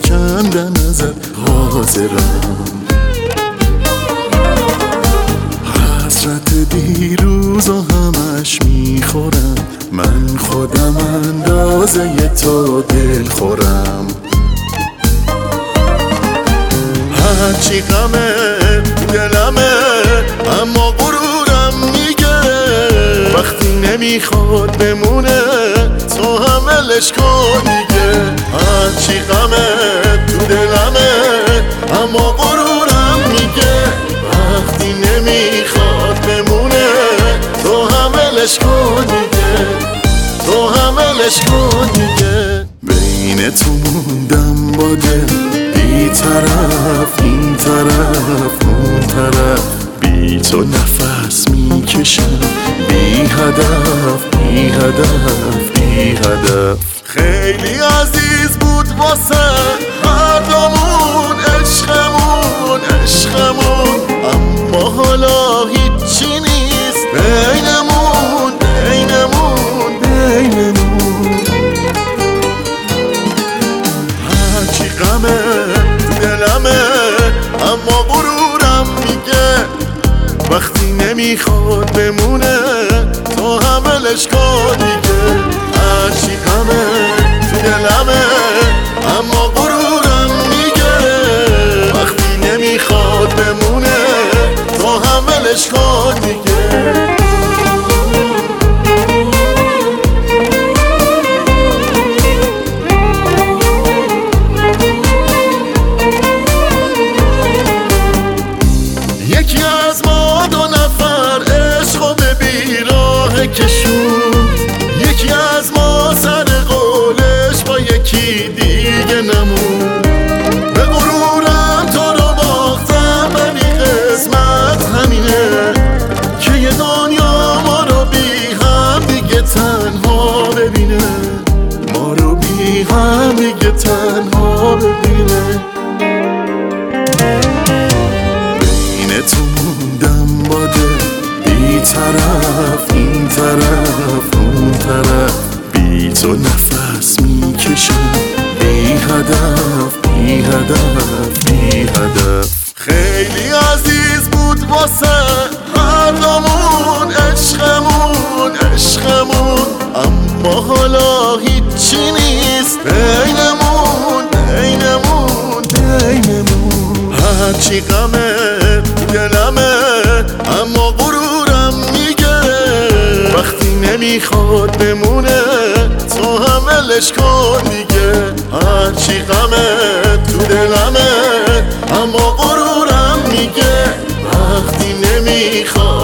کندن ازت حاضرم. حسرت دیروز و همش میخورم، من خودم اندازه تو دل خورم. هرچی غمه دلمه اما غرورم میگه وقتی نمیخواد بمونه تو هم ولش کن دیگه. هرچی غمه تو دلمه اما غرورم میگه وقتی نمیخواد بمونه تو هم ولش کن دیگه، تو هم ولش کن دیگه. بین تو موندم با دل بی طرف این طرف اون طرف، بی تو نفس میکشم بی هدف بی هدف بی هدف. خیلی عزیز بود واسه هر دومون عشقمون عشقمون، اما حالا هیچی نیست بینمون بینمون بینمون. هرچی غمه دلمه اما غرورم میگه وقتی نمیخواد بمونه تو هم ولش کن دیگه. هرچی غمه دلمه اما غرورم میگه وقتی نمیخواد بمونه تو هم ولش کن دیگه. یکی از ما دو نفر عشقو به بیراه کشون، یکی از ما سر قولش با یکی دیگه نمون. به غرورم تو رو باختم ولی قسمت همینه که یه دنیا ما رو بی هم دیگه تنها ببینه، ما رو بی هم دیگه تنها ببینه. تو موندم با دل بی طرف این طرف اون طرف، بی تو نفس میکشم بی هدف بی هدف بی هدف. خیلی عزیز بود واسه هر دومون عشقمون عشقمون، اما حالا هیچی نیست بینمون بینمون بینمون. هرچی غمه دلمه اما غرورم میگه وقتی نمیخواد بمونه تو هم ولش کن دیگه. هرچی غمه تو دلمه اما غرورم میگه وقتی نمیخواد